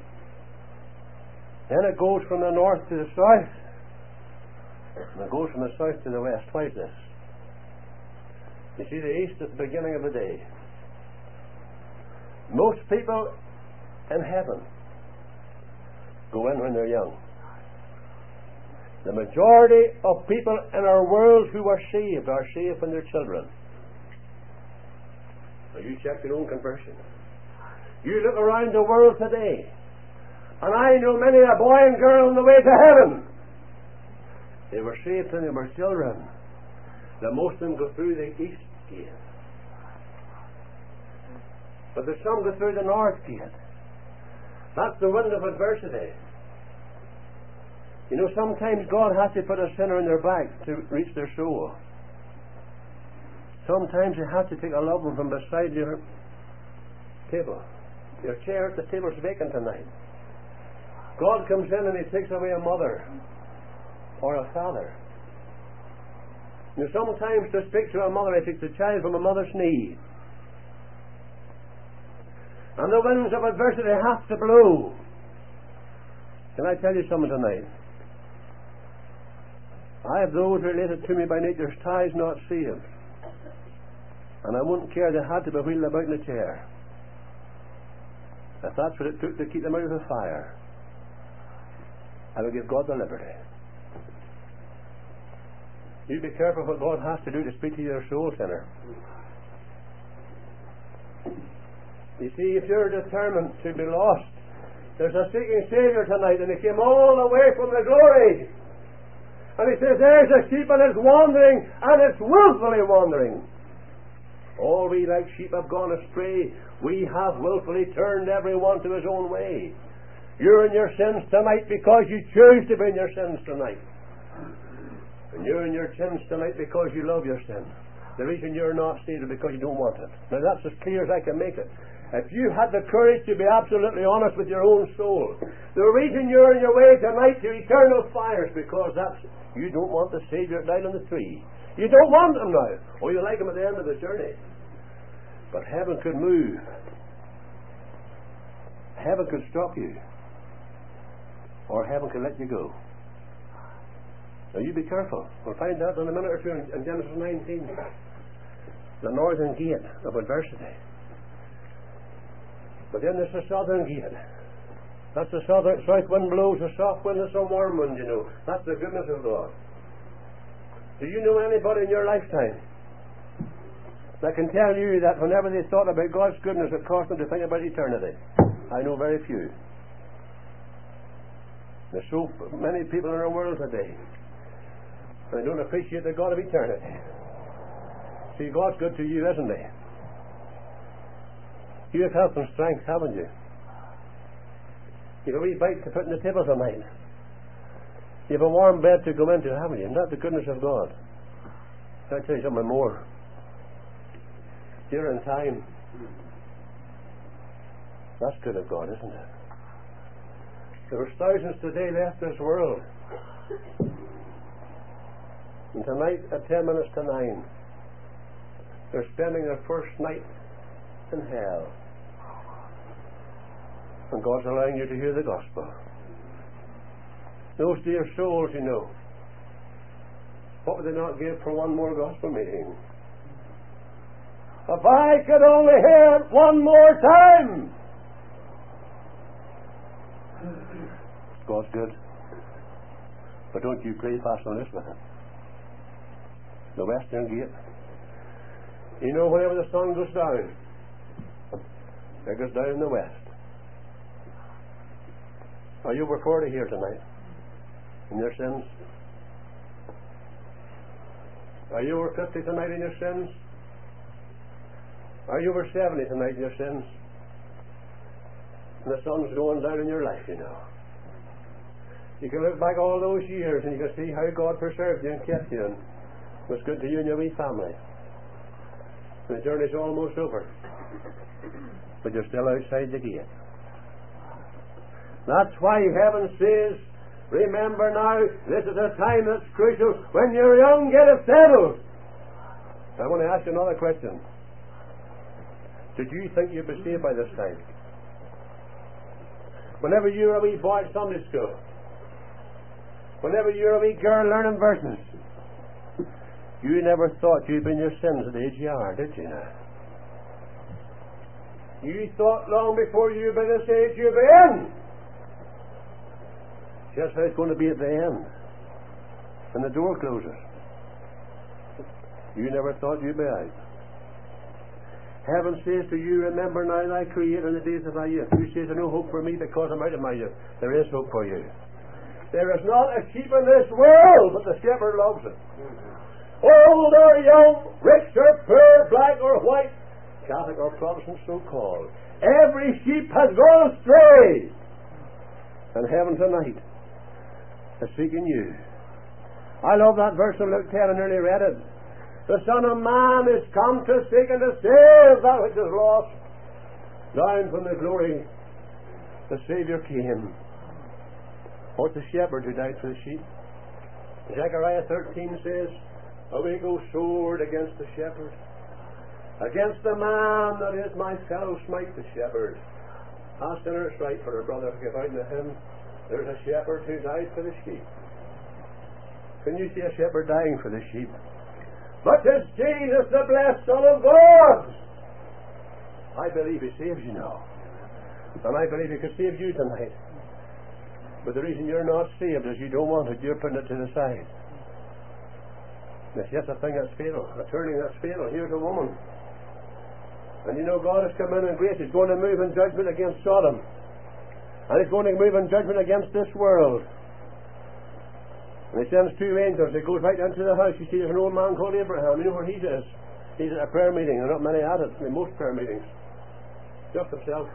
Then it goes from the north to the south. And it goes from the south to the west. Why is this? You see, the east is the beginning of the day. Most people in heaven go in when they're young. The majority of people in our world who are saved when they're children. Now you check your own conversion. You look around the world today, and I know many a boy and girl on the way to heaven. They were saved when they were children. The most of them go through the east gate. But there's some go through the north gate. That's the wind of adversity. You know, sometimes God has to put a sinner in their back to reach their soul. Sometimes you have to take a loved one from beside your table. Your chair at the table is vacant tonight. God comes in and He takes away a mother or a father. You know, sometimes to speak to a mother, He takes the child from a mother's knee. And the winds of adversity have to blow. Can I tell you something tonight? I have those related to me by nature's ties not saved. And I wouldn't care they had to be wheeled about in a chair, if that's what it took to keep them out of the fire. I will give God the liberty. You be careful what God has to do to speak to your soul, sinner. You see, if you're determined to be lost, there's a seeking Saviour tonight, and He came all the way from the glory. And He says, there's a sheep and it's wandering, and it's willfully wandering. All we like sheep have gone astray. We have willfully turned every one to his own way. You're in your sins tonight because you choose to be in your sins tonight. And you're in your sins tonight because you love your sin. The reason you're not saved is because you don't want it. Now that's as clear as I can make it. If you had the courage to be absolutely honest with your own soul, the reason you're on your way tonight to eternal fire is because you don't want the Saviour died on the tree. You don't want Him now. Or you like Him at the end of the journey. But heaven could move. Heaven could stop you. Or heaven could let you go. Now you be careful. We'll find out in a minute or two in Genesis 19. The northern gate of adversity. But then there's the southern gate. That's the south wind blows, a soft wind and some warm wind, you know. That's the goodness of God. Do you know anybody in your lifetime that can tell you that whenever they thought about God's goodness, it caused them to think about eternity? I know very few. There's so many people in our world today, they don't appreciate the God of eternity. See, God's good to you, isn't He? You have health and strength, haven't you? You have a wee bite to put on the table tonight. You have a warm bed to go into, haven't you? And that's the goodness of God. I'll tell you something more. During time, that's good of God, isn't it? There was thousands today left this world. And tonight at 10 minutes to 9, they're spending their first night in hell. And God's allowing you to hear the gospel. Those dear souls, you know, what would they not give for one more gospel meeting? If I could only hear it one more time! God's good. But don't you play fast on this with it. The western gate. You know, whenever the sun goes down, it goes down in the west. Are you over 40 here tonight? In your sins? Are you over 50 tonight in your sins? Are you over 70 tonight in your sins? And the sun's going down in your life, you know. You can look back all those years and you can see how God preserved you and kept you and was good to you and your wee family. The journey's almost over. But you're still outside the gate. That's why heaven says, remember now, this is a time that's crucial. When you're young, get it settled. I want to ask you another question. Did you think you'd be saved by this time? Whenever you were a wee boy at Sunday school, whenever you were a wee girl learning verses, you never thought you'd been your sins at the age you are, did you? You thought long before you were this age you'd be in. Just how it's going to be at the end, when the door closes. You never thought you'd be out. Heaven says to you, remember now thy Creator in the days of thy youth. You say there's no hope for me because I'm out of my youth. There is hope for you. There is not a sheep in this world, but the shepherd loves it. Old or young, rich or poor, black or white, Catholic or Protestant so-called, every sheep has gone astray. And heaven tonight is seeking you. I love that verse in Luke 10. I nearly read it. The Son of Man is come to seek and to save that which is lost. Down from the glory, the Saviour came. What's the shepherd who died for the sheep? Zechariah 13 says, away goes sword against the shepherd, against the man that is my fellow, smite the shepherd. Ah, sinner, it's right for a brother to give out to him. There's a shepherd who died for the sheep. Can you see a shepherd dying for the sheep? But it's Jesus, the blessed Son of God. I believe He saves you now. And I believe He could save you tonight. But the reason you're not saved is you don't want it. You're putting it to the side. It's just a thing that's fatal. A turning that's fatal. Here's a woman. And you know God has come in grace. He's going to move in judgment against Sodom. And He's going to move in judgment against this world. And He sends two angels. He goes right into the house. You see, there's an old man called Abraham. You know where he is? He's at a prayer meeting. There are not many at it. I mean, most prayer meetings. Just himself.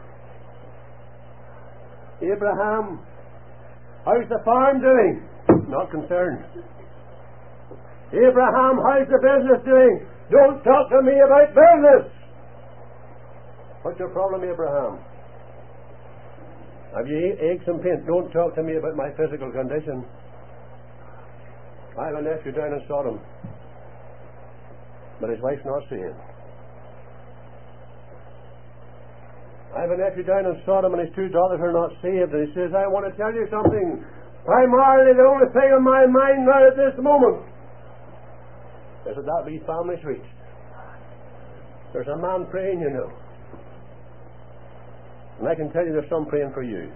Abraham, how's the farm doing? Not concerned. Abraham, how's the business doing? Don't talk to me about business. What's your problem, Abraham? Have you aches and pains? Don't talk to me about my physical condition. I have a nephew down in Sodom, but his wife's not saved. I have a nephew down in Sodom, and his two daughters are not saved. And he says, I want to tell you something. Primarily, the only thing on my mind now at this moment is that wee family's reached. There's a man praying, you know. And I can tell you there's some praying for you.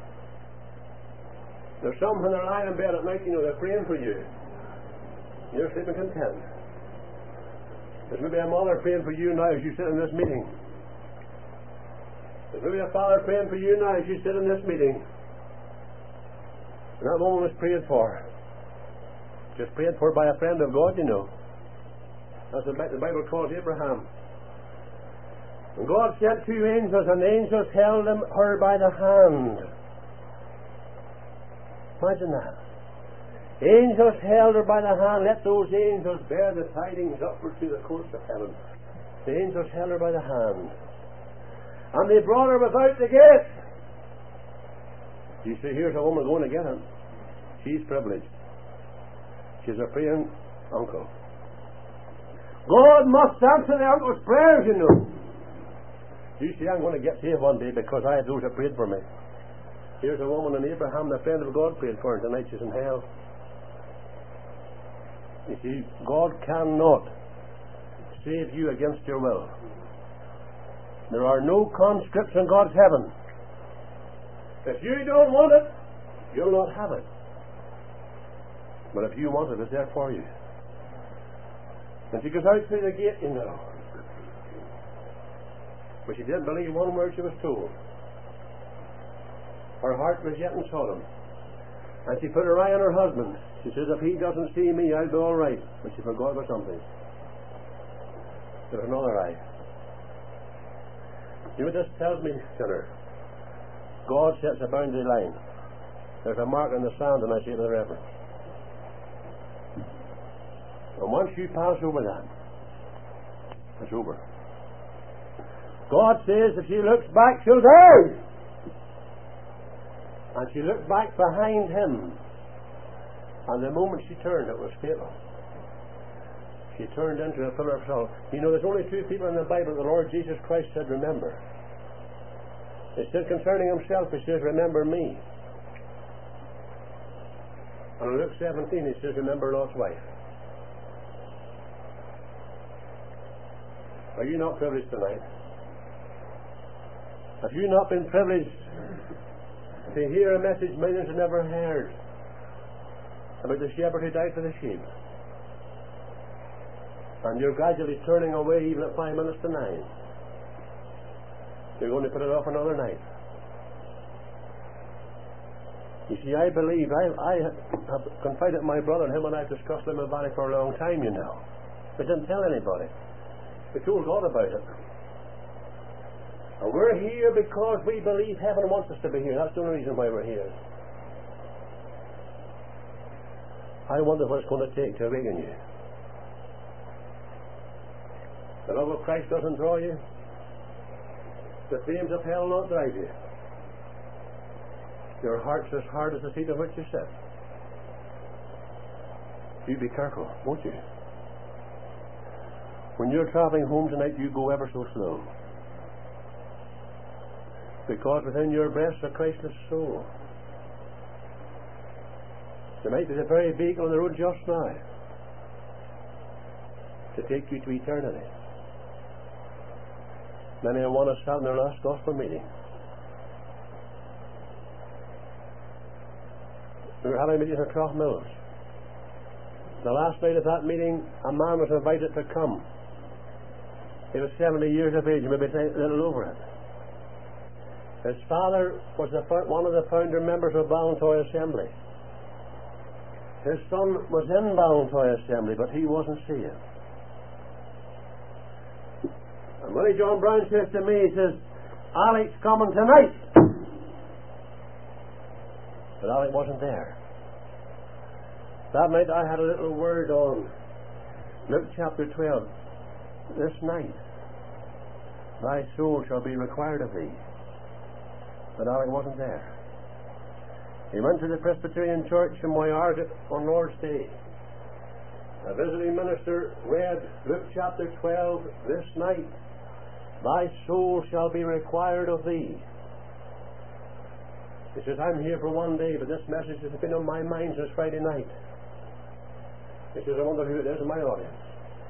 There's some when they're lying in bed at night, you know, they're praying for you. You're sleeping content. There's maybe a mother praying for you now as you sit in this meeting. There's maybe a father praying for you now as you sit in this meeting. And that woman was prayed for. Just prayed for by a friend of God, you know. That's what the Bible calls Abraham. And God sent two angels, and the angels held her by the hand. Imagine that. Angels held her by the hand. Let those angels bear the tidings upward to the courts of heaven. The angels held her by the hand. And they brought her without the gate. You see, here's a woman going to get him. She's privileged. She's a praying uncle. God must answer the uncle's prayers, you know. You see, I'm going to get saved one day because I have those that prayed for me. Here's a woman in Abraham, the friend of God, prayed for her, and tonight she's in hell. You see, God cannot save you against your will. There are no conscripts in God's heaven. If you don't want it, you'll not have it. But if you want it, it's there for you. And she goes out through the gate, you know. But she didn't believe one word she was told. Her heart was yet in Sodom. And she put her eye on her husband. She says, if he doesn't see me, I'll be all right. But she forgot about something. There was another eye. You know what this tells me, sinner? God sets a boundary line. There's a mark in the sand, and I say it with reverence. And once you pass over that, it's over. God says if she looks back, she'll die. And she looked back behind him. And the moment she turned, it was fatal. she turned into a pillar of salt. You know, there's only two people in the Bible the Lord Jesus Christ said, remember. He said concerning himself, he says, remember me. And in Luke 17, he says, remember Lot's wife. Are you not privileged tonight? Have you not been privileged to hear a message millions have never heard about the shepherd who died for the sheep? And you're gradually turning away even at 5 minutes to 9. You're going to put it off another night. You see, I believe, I have confided in my brother, and him and I have discussed Limerick Valley for a long time, you know. We didn't tell anybody. We told God about it. And we're here because we believe heaven wants us to be here. That's the only reason why we're here. I wonder what it's going to take to awaken you. The love of Christ doesn't draw you. The flames of hell will not drive you. Your heart's as hard as the seat on which you sit. You be careful, won't you? When you're travelling home tonight, you go ever so slow. Because within your breast a Christless soul. There might be the very vehicle on the road just now to take you to eternity. Many a one has sat in their last gospel meeting. We were having a meeting at Clough Mills. The last night of that meeting, a man was invited to come. He was 70 years of age, maybe a little over it. His father was one of the founder members of Ballintoy Assembly. His son was in Ballintoy Assembly, but he wasn't saved. And Willie John Brown says to me, he says, Alec's coming tonight. But Alec wasn't there. That night I had a little word on Luke chapter 12. This night thy soul shall be required of thee. But Alec wasn't there. He went to the Presbyterian Church in Moyarget on Lord's Day. A visiting minister read Luke chapter 12, this night thy soul shall be required of thee. He says, I'm here for one day, but this message has been on my mind since Friday night. He says, I wonder who it is in my audience.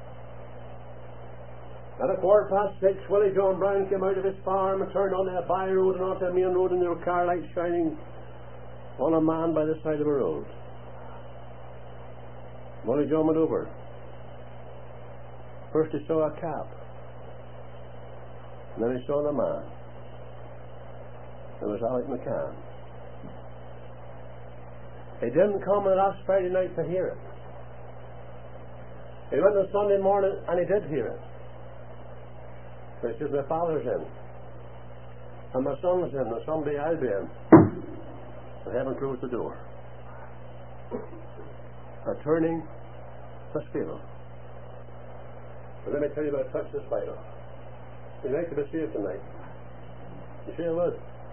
At 6:15, Willie John Brown came out of his farm and turned onto a by road and onto a main road, and there were car lights shining on a man by the side of a road. Willie John went over. First he saw a cap, and then he saw the man. It was Alec McCann. He didn't come on last Friday night to hear it. He went on Sunday morning and he did hear it. But he says, my father's in, and my son's in, and someday I'll be in. And heaven closed the door. A turning was fatal. But let me tell you about touch this vital. You'd like to be saved tonight. You sure would.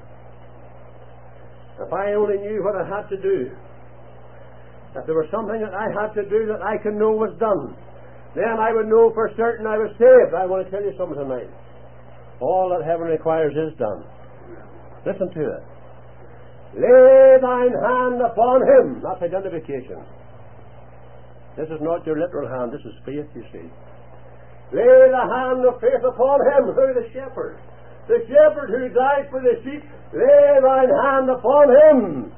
If I only knew what I had to do, if there was something that I had to do that I could know was done, then I would know for certain I was saved. I want to tell you something tonight. All that heaven requires is done. Listen to it. Lay thine hand upon him. That's identification. This is not your literal hand. This is faith, you see. Lay the hand of faith upon him. Who? The shepherd. The shepherd who died for the sheep. Lay thine hand upon him.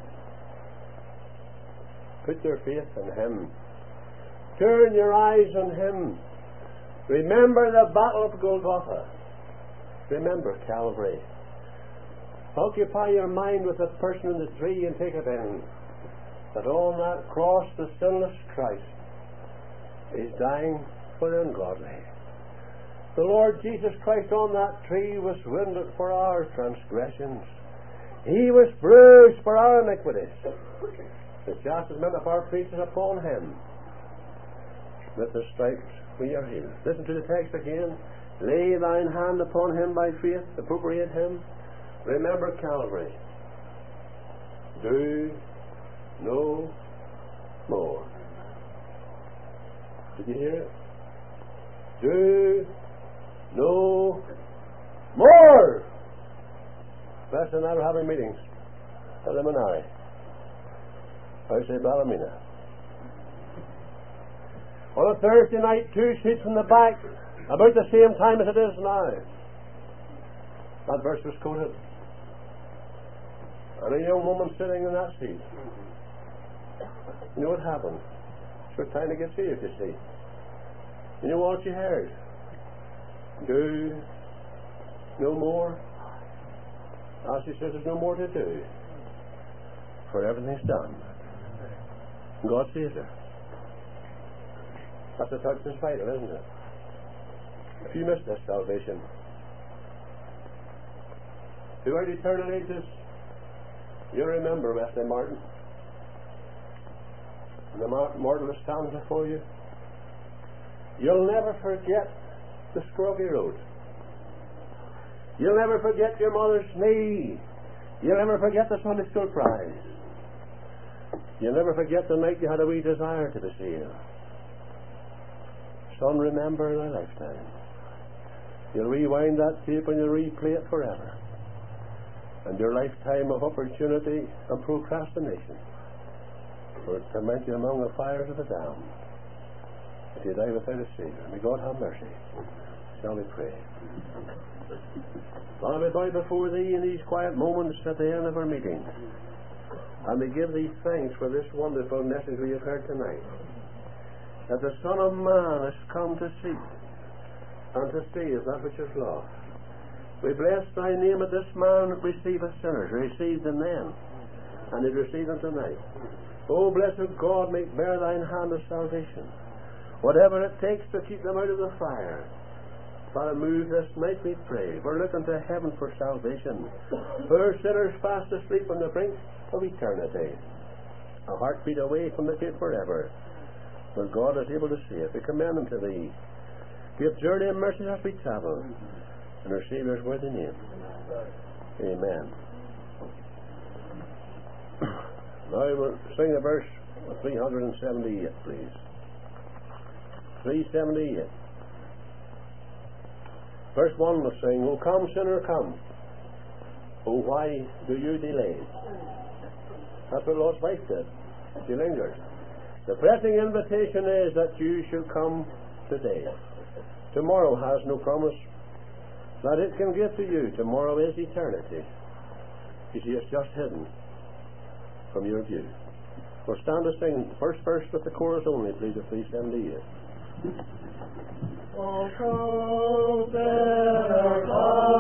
Put your faith in him. Turn your eyes on him. Remember the battle of Golgotha. Remember Calvary. Occupy your mind with the person in the tree and take it in. That on that cross the sinless Christ is dying for the ungodly. The Lord Jesus Christ on that tree was wounded for our transgressions. He was bruised for our iniquities. The chastisement of our peace is upon him. With the stripes we are healed. Listen to the text again. Lay thine hand upon him by faith. Appropriate him. Remember Calvary. Do no more. Did you hear it? do no more. Best and I are having meetings at the Minari. I say Ballymena. On a Thursday night, 2 seats from the back, about the same time as it is now. That verse was quoted. And a young woman sitting in that seat. You know what happened? She was trying to get saved, you see. You know what she heard? Do no more. As she says, there's no more to do. For everything's done. God saves her. That's a touch and vital, isn't it? If you miss this salvation, throughout eternal ages, you'll remember Wesley Martin. And the mortal that stands before you. You'll never forget the scroggy road. You'll never forget your mother's knee. You'll never forget the Sunday school prize. You'll never forget the night you had a wee desire to be saved. Son, remember thy lifetime. You'll rewind that tape and you'll replay it forever. And your lifetime of opportunity and procrastination for to meet you among the fires of the damned. If you die without a Saviour, may God have mercy. Shall we pray? Lord, we bow before Thee in these quiet moments at the end of our meeting. And we give Thee thanks for this wonderful message we have heard tonight. That the Son of Man has come to seek and to save that which is lost. We bless Thy name that this man receiveth sinners. He received them then, and He received them tonight. O blessed God, make bare Thine hand of salvation. Whatever it takes to keep them out of the fire. Father, move this night, we pray. We're looking to heaven for salvation. Poor sinners fast asleep on the brink of eternity. A heartbeat away from the gate forever. But God is able to save. We commend them to Thee. Give journey and mercy as we travel. In our Saviour's worthy name. Amen. Now we'll sing a verse 378, please. 378. Verse 1 will sing, O come, sinner, come. Oh, why do you delay? That's what Lot's wife did. She lingered. The pressing invitation is that you should come today. Tomorrow has no promise that it can give to you. Tomorrow is eternity. You see, it's just hidden from your view. We'll stand to sing first verse with the chorus only, please, at 378. Oh, come, sinner, come.